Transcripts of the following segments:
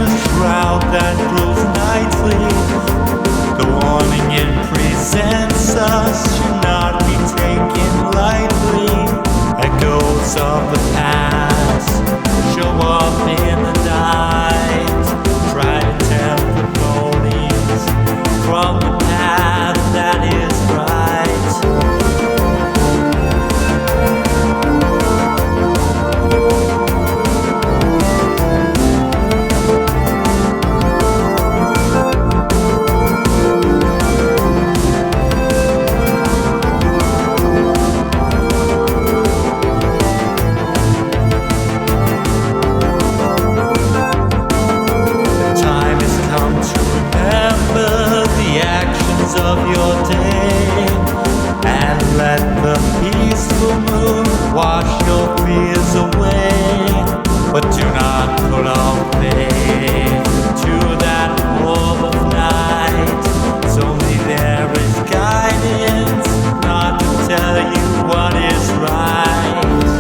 a shroud that grows nightly. The warning it presents us should not be taken lightly. Echoes of the past show up in the night. Try to tempt the ponies from the path that is right. Of your day, and let the peaceful moon wash your fears away. But do not put on faith to that warm of night. It's only there is guidance, not to tell you what is right.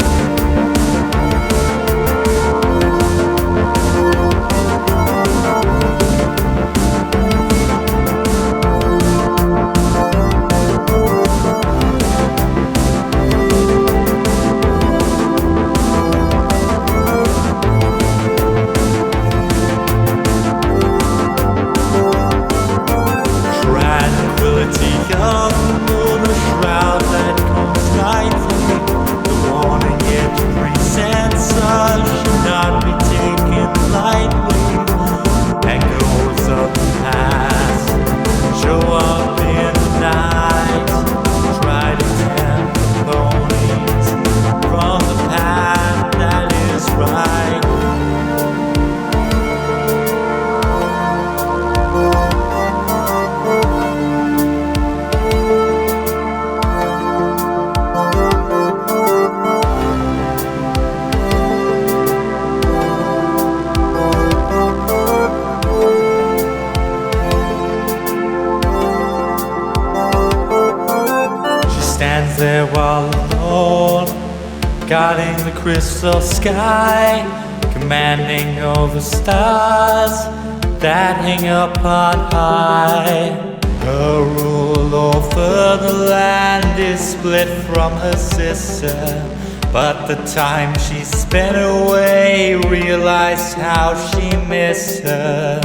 Stands there all alone, guarding the crystal sky, commanding over stars that hang up on high. Her rule over the land is split from her sister, but the time she spent away realized how she missed her.